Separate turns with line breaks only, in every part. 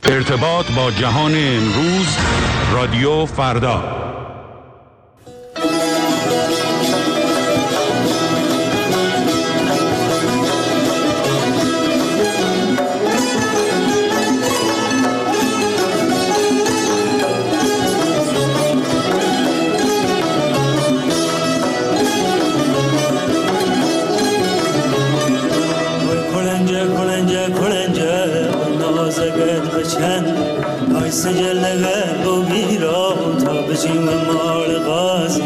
ارتباط با جهان امروز، رادیو فردا.
سجل قلب و بیرا تا بچیم مال غازی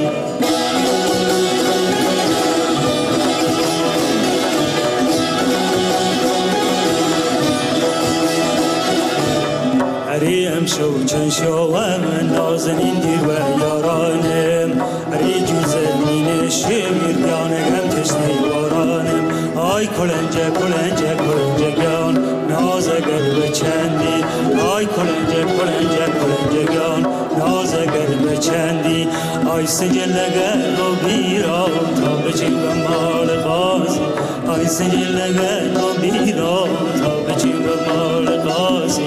هریم شو چن شوام نازنین دیر و یارانم هری جوز مین شیر گانگم تشنی بارانم آی کلنجه کلنجه کلنجه گان نازگر بچندی آی کلنجه کلنجه کلنجه گان نازگر بچندی آی سجل قلب و بیرا تا بچیم مال غازی آی سجل قلب و بیرا تا بچیم مال غازی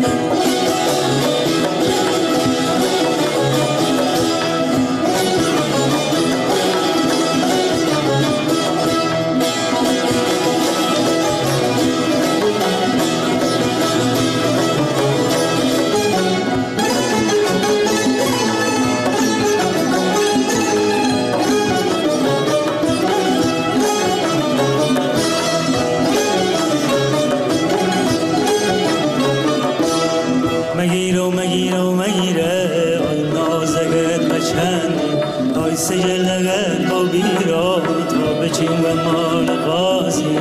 سجل قلب و بیرا تا بچیم و مال غازی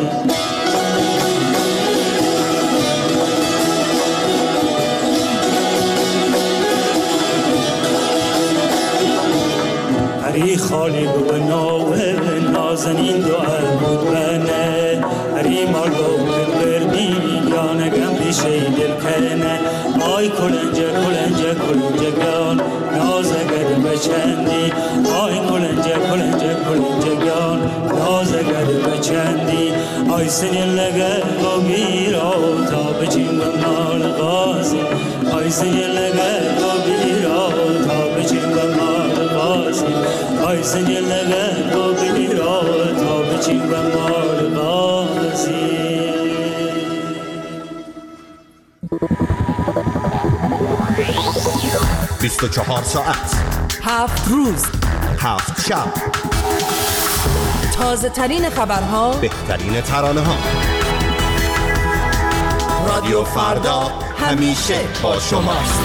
هری خالی و ناوه نازنین دعا بود بنه هری مال بود بردی یانگم بیشه دل کنه آی کلنجه کلنجه کلنجه گان نازگر بچندی آی کلنجه کلنجه کلنجه گان نازگر بچندی آی سجل قلب و بیرا تا بچیم مال غازی آی سجل قلب و بیرا تا بچیم مال غازی آی سجل قلب و بیرا تا بچیم مال غازی
24 ساعت
7 روز
7 شب
تازه ترین خبرها،
بهترین ترانه ها. رادیو فردا همیشه با شماست.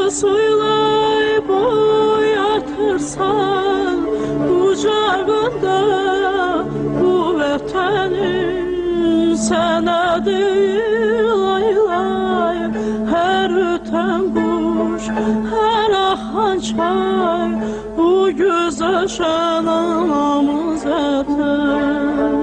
soylay boyatırsan kucağında bu vatanın sana değil lay lay. Her öten kuş, her akan çay, bu güzel şanamız vatan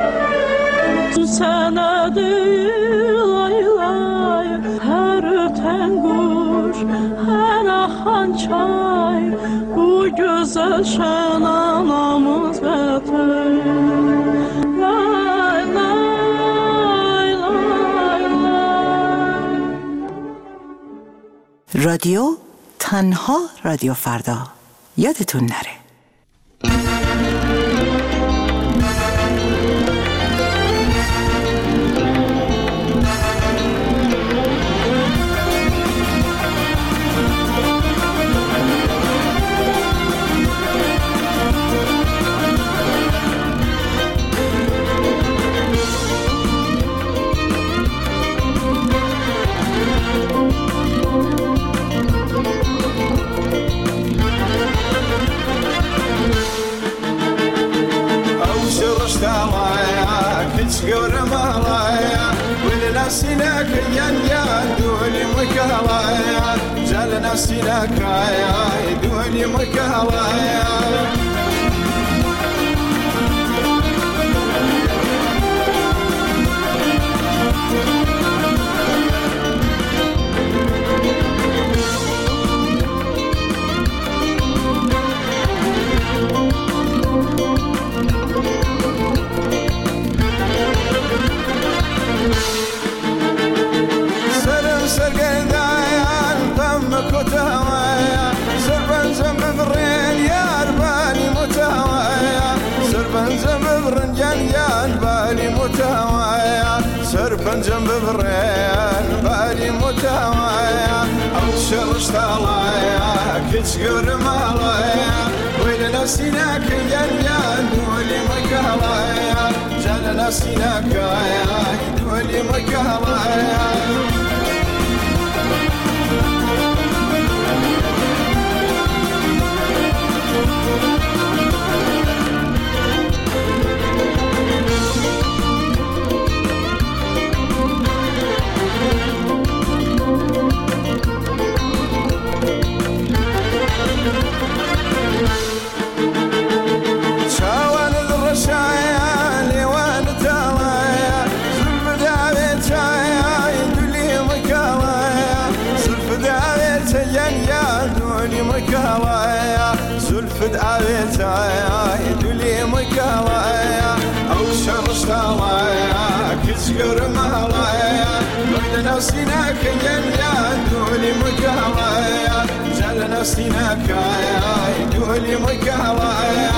sana değil lay lay. Her öten kuş, her akan çay, bu güzel şan anamız vatan. Lay lay lay lay.
رادیو تنها رادیو فردا یادتون نره.
سيناك يا دولي مكالايا جالنا سيناك يا دولي مكالايا سربنجم ببرين بالي متوايا أو شرش طالايا كتشقر مالايا ويلنا سيناك يا دولي مكالايا جالنا سيناك يا دولي مكالايا سلفد عبيتايا يدولي مكالايا أو شرش طالايا كتشقر مالايا ويلنا سيناك يا دولي مكالايا جالنا سيناك يا دولي مكالايا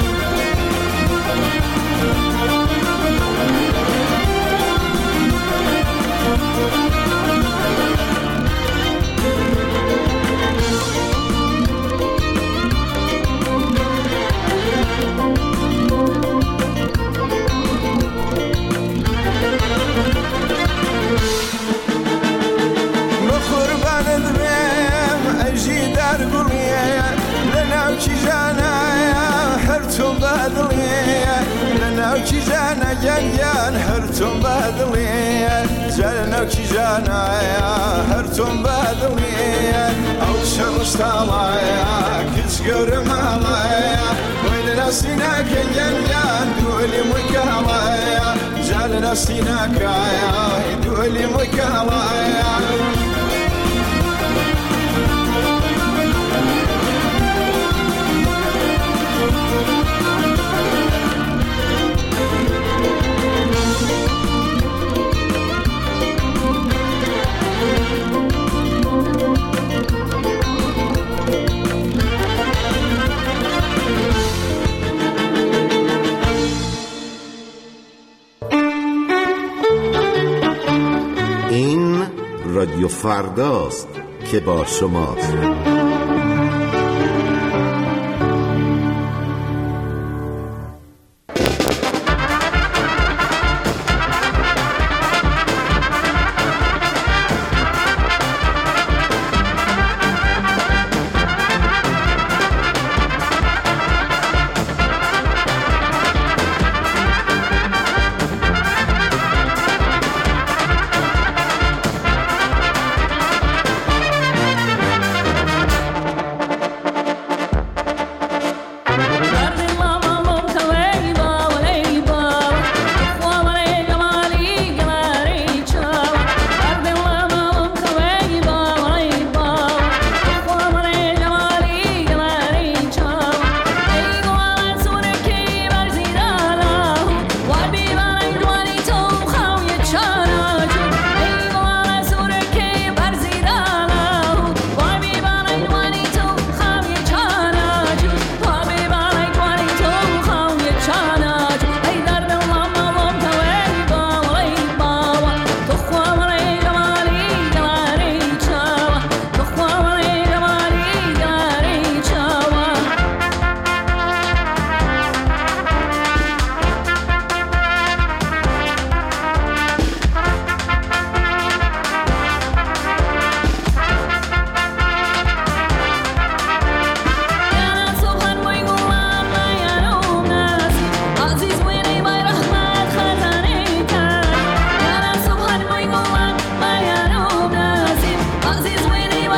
وكي جانا جان هرتم بدلية جالنا وكي جانا هرتم بدلية أو شرش طالايا كتشقر مالايا ويلنا سيناك جان دولي مكالايا جالنا سيناك دولي مكالايا
رادیو فرداست که با شماست.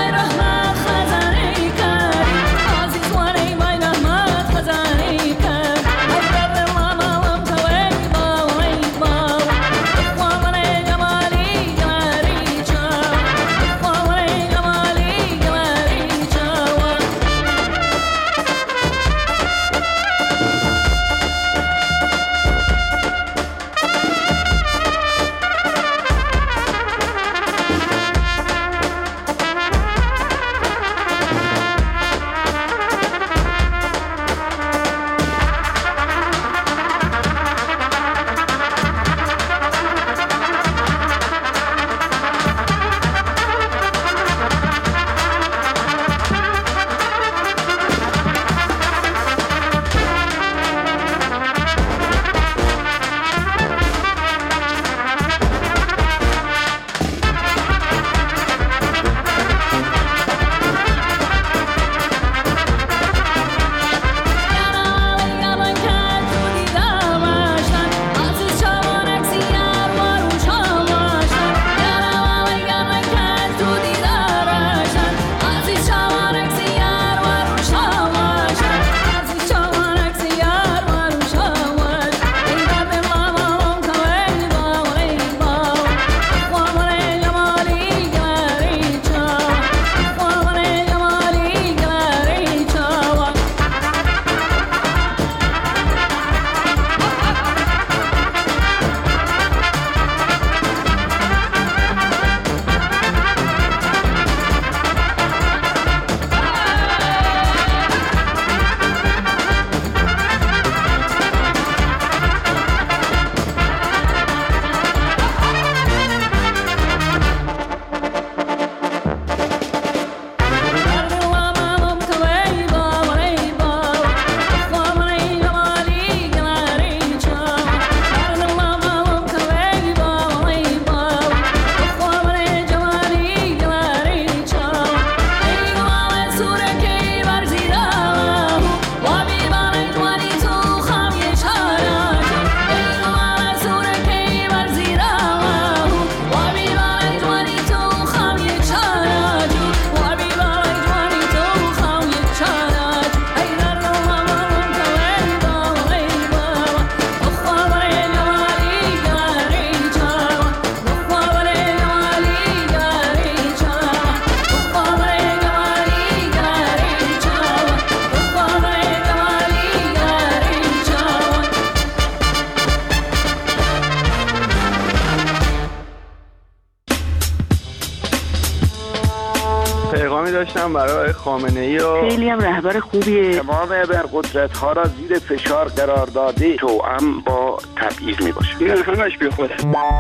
پیغامی داشتم برای خامنه‌ای و
خیلی هم رهبر خوبیه.
تمام ابرقدرت‌ها را زیر فشار قرار داده، توأم با تبعیض میباشه. این همش بی خوده.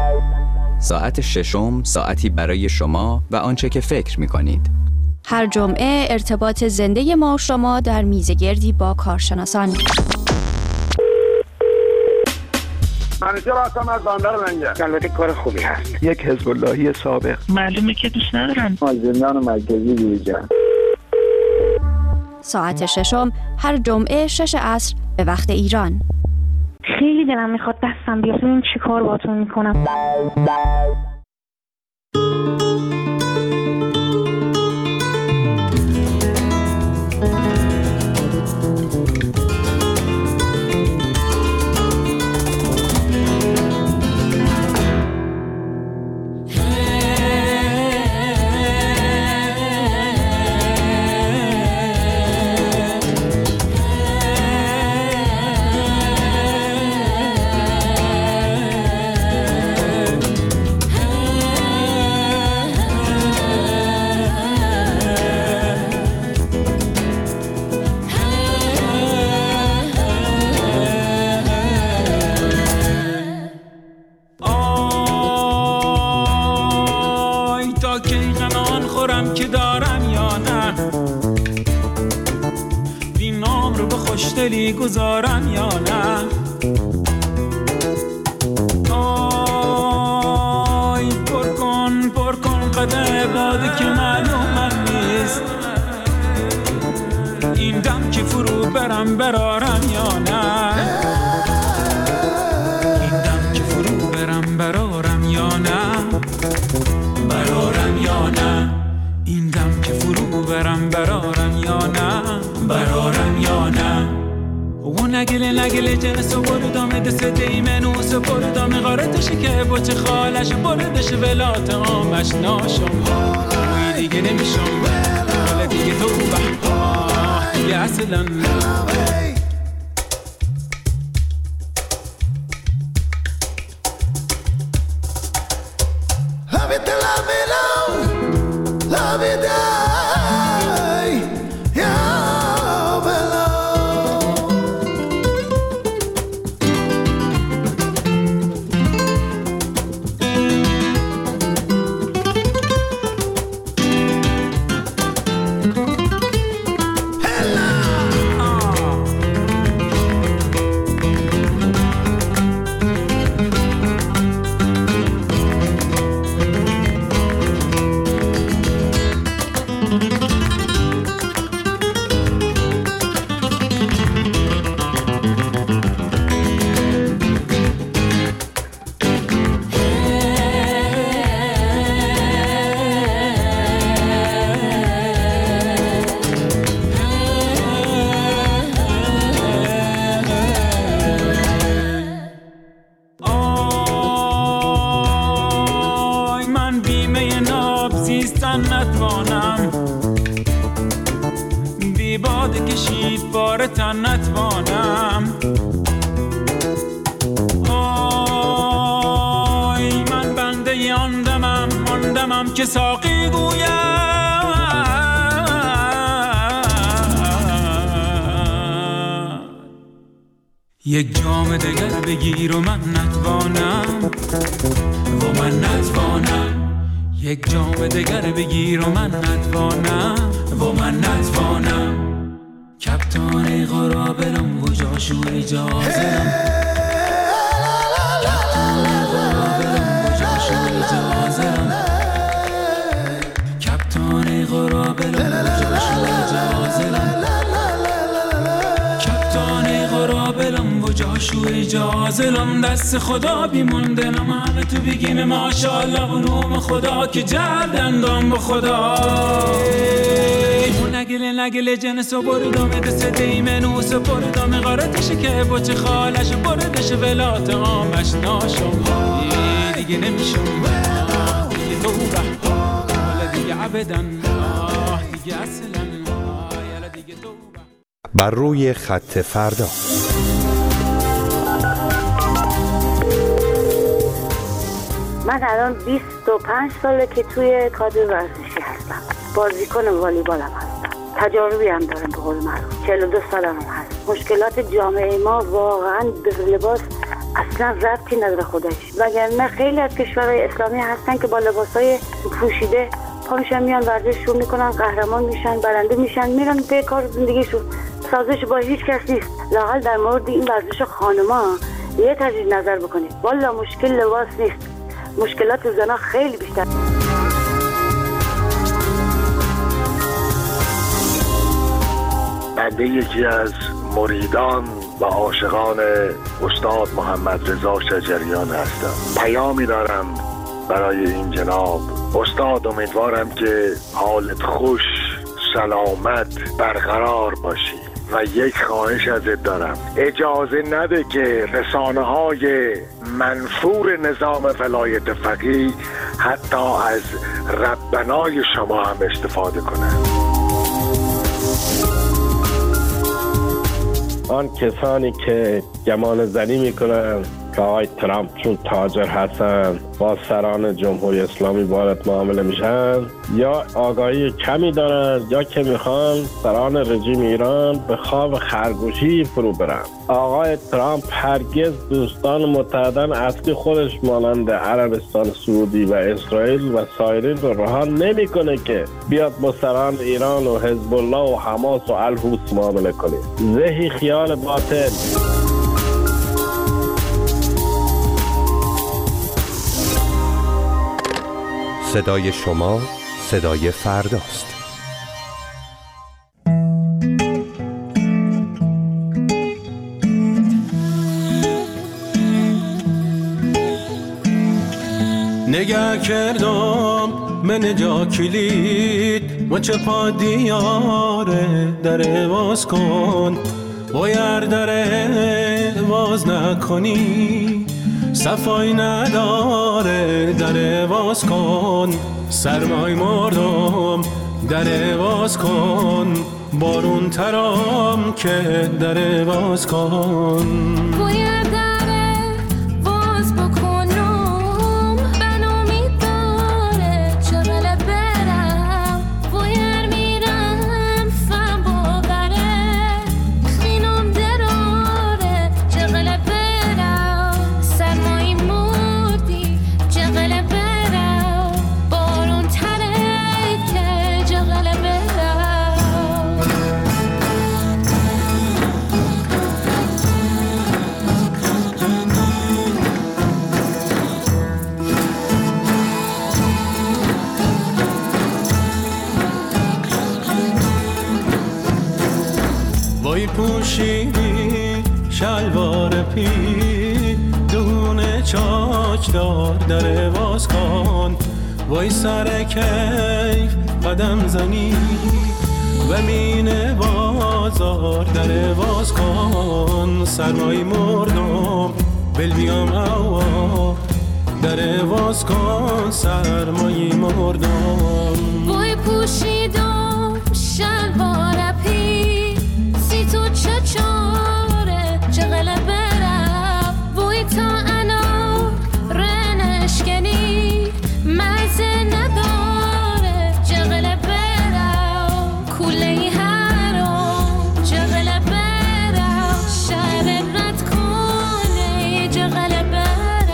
ساعت ششم، ساعتی برای شما و آنچه که فکر می‌کنید.
هر جمعه ارتباط زنده ما و شما در میزگردی با کارشناسان.
منیجر هستم از بندر منجر. البته کار خوبی هست.
یک حزب اللهی سابق.
معلومه که دوست ندارم.
از زندان مرکزی بیرون.
ساعت ششم هر جمعه 6 عصر به وقت ایران.
خیلی دلم میخواد دستم بیاد. این چی کار باهاتون میکنم؟
گذارم یا نه؟ آی پر کن قدر باده که معلومم نیست این دم که فرو برارم یا نه؟ این دم که فرو برارم یا نه؟ برارم یا نه؟ این دم که فرو برم برارم یا نه برارم یا نه و نگله جنس و بردام دست دیمنو سپردام غارتش که بچه خالش بردش ولات آمش ناشم دیگه نمیشم حالا دیگه تو دیگه اصلا
Love it,
نتوانم بی باد کشید بار تن نتوانم آی من بنده آن دمم که ساقی گویم یک جام دگر بگیر و من نتوانم و من نتوانم یک جام دگر بگیر و من نتوانم و من نتوانم کپتان غرابلم و جاشو اجازم کپتان غرابلم و جاشو اجازم کپتان غرابلم و جاشو اجازم کپتان غرابلم و جاشو اجازم دست خدا بیموندنم همه تو بگیم ماشاءالله و نوم خدا که جردندم با خدا نگله جنس و بردام دست دیمنو سپردام غارتش که بچه خالش بردش ولات آمش ناشم دیگه نمیشم دیگه توبه حالا دیگه عبدن دیگه اصلا یالا دیگه توبه.
بر روی خط فردا
من الان 25 ساله که توی کادر ورزشی هستم، بازیکن والیبال هم هستم، تجاربی هم دارم به قول معروف، 42 سالم هم هست. مشکلات جامعه ما واقعا به لباس اصلا ربطی نداره خودش، وگرنه خیلی از کشورهای اسلامی هستن که با لباسای پوشیده پا میشن میان ورزش شروع میکنن، قهرمان میشن، برنده میشن، میرن به کار زندگیشون، سازش با هیچ کس نیست. لااقل در مورد این ورزش خانما یه تجدید نظر بکنید. والا مشکل لباس نیست، مشکلات زنا خیلی بیشتر.
بنده یکی از مریدان و عاشقان استاد محمد رضا شجریان هستم. پیامی دارم برای این جناب استاد. امیدوارم که حالت خوش، سلامت، برقرار باشی و یک خواهش ازت دارم، اجازه نده که رسانه‌های منفور نظام ولایت فقیه حتی از ربنای شما هم استفاده کنند.
آن کسانی که گمان زنی میکنن که آقای ترامپ چون تاجر هستن با سران جمهوری اسلامی وارد معامله میشن، یا آگاهی کمی دارن یا که میخوان سران رژیم ایران به خواب خرگوشی فرو برن. آقای ترامپ هرگز دوستان متحدن اصلی خودش مانند عربستان سعودی و اسرائیل و سایرین رو رها نمیکنه که بیاد با سران ایران و حزب الله و حماس و الحوث معامله کنه. زهی خیال باطل.
صدای شما صدای فرداست.
نگه کردم من جا کلید مچ پا دیاره در باز کن بایر در باز نکنی صفای نداره در باز کن سرمای مردم در باز کن بارون ترام که در باز کن
باید در باز بکنم بنامی داره چقدر برم باید میرم فهم باوره خینم دراره چقدر برم سرمایی مردی چقدر برم بارون تره که چقدر برم
وای پوشیدی شلوار پی دونه چاک دار در باز کن وای سر کیف قدم زنی و مین بازار در باز کن سرمای مردم بل بیام اوا در باز کن سرمای مردم
وای پوشیدم شلوار پی سی تو چاره چقدر برم وای تا انا رنشکنی مزه نداره چقدر برم کوله هرام چقدر برم شهر رد کنه چقدر برم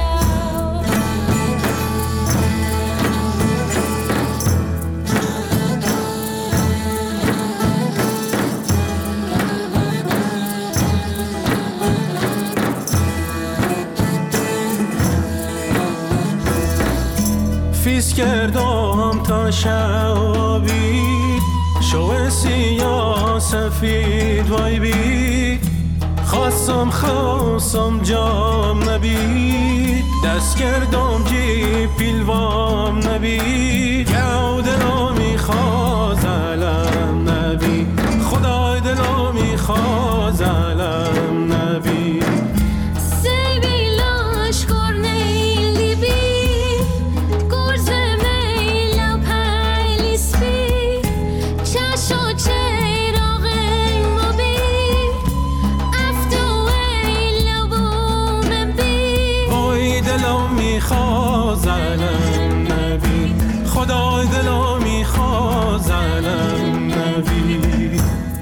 فیس کردم تا شبی شو سیاه سفید وای بی خواستم جام نبید دست کردم جی پیلوام نبید گو دلو میخواز علم نبید خدای دلو میخواز علم نبید میخواز علم نبی خدای دلو میخواز علم نبی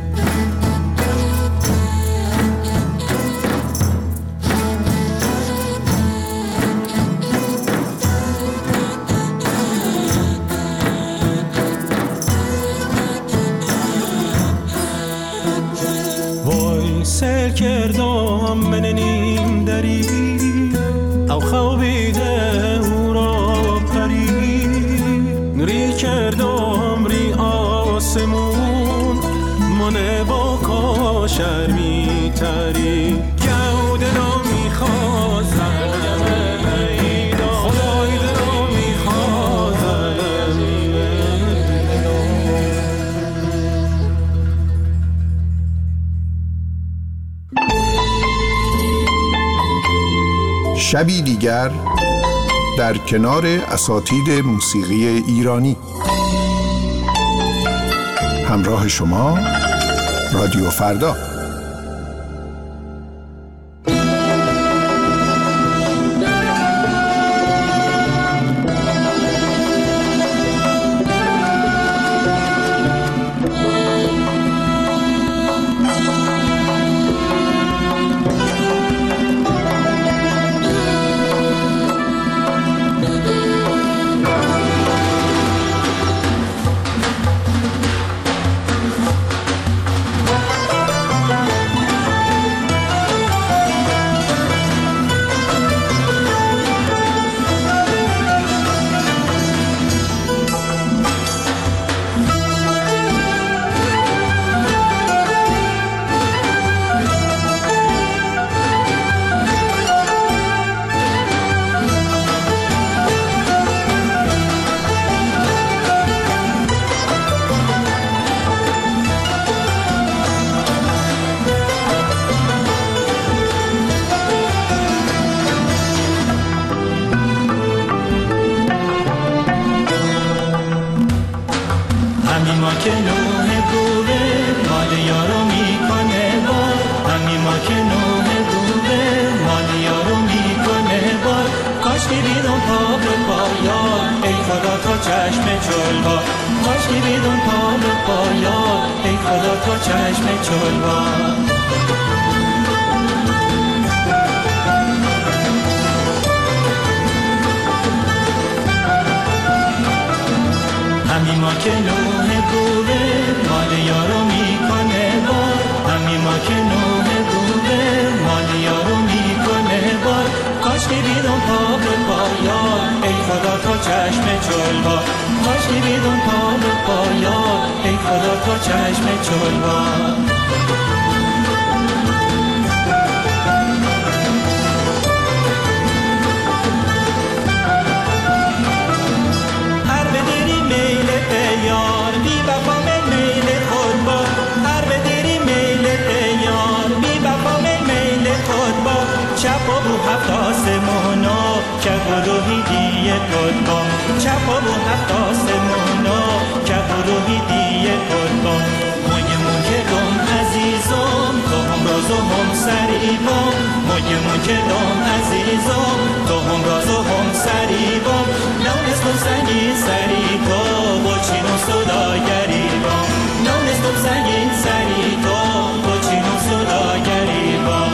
وای سر کردم من نیم دری او خوابیده او را پری ری کردم ری آسمون منه با کاشر میتری گو دلو میخواز علم نیدا خدای دلو میخواز علم
شبی دیگر در کنار اساتید موسیقی ایرانی همراه شما رادیو فردا.
چشم چلوا کاشکی بدون پا به پایا ای خدا تا چشم چلوا همین ما که نوه بوده مال یارو میکنه بار همین ما که نوه بوده مال یارو میکنه بار کاشکی بیدون پا به پایا ای خدا تا چشم چلوا کاشکی بیدون پا به پایا ای خدا تا چشم چلوا یار بی وفا میل خود با هر بدری میل یار بی وفا میل خود با چپ و بو هفت آسمونا که گروهی دیه خود با چپ و بو هفت آسمونا که گروهی دیه خود با مویمون که دوم عزیزم تو هم راز و هم سریبم مویمون که دوم عزیزم تو هم راز و هم سریبم نونستم سنگی سری تو با چین و صداگری با نونستم سنگی سری تو با چین و صداگری با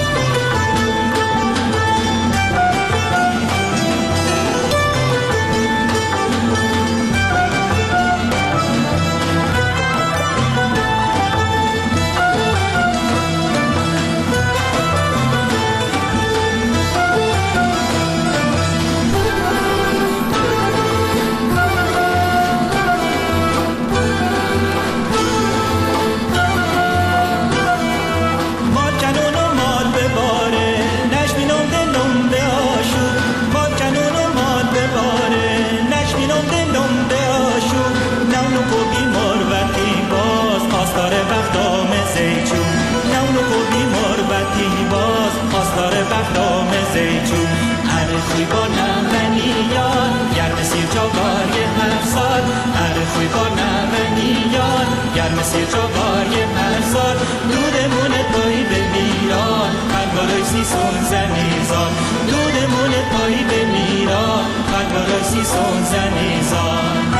خوی با نمنیان گرم سیر جاگار هر سال هر خوی با نمنیان گرم سیر جاگار هر سال دودمون پایی به میران قلبارای سیسون زنیزان دودمون پایی به میران قلبارای سیسون زنیزان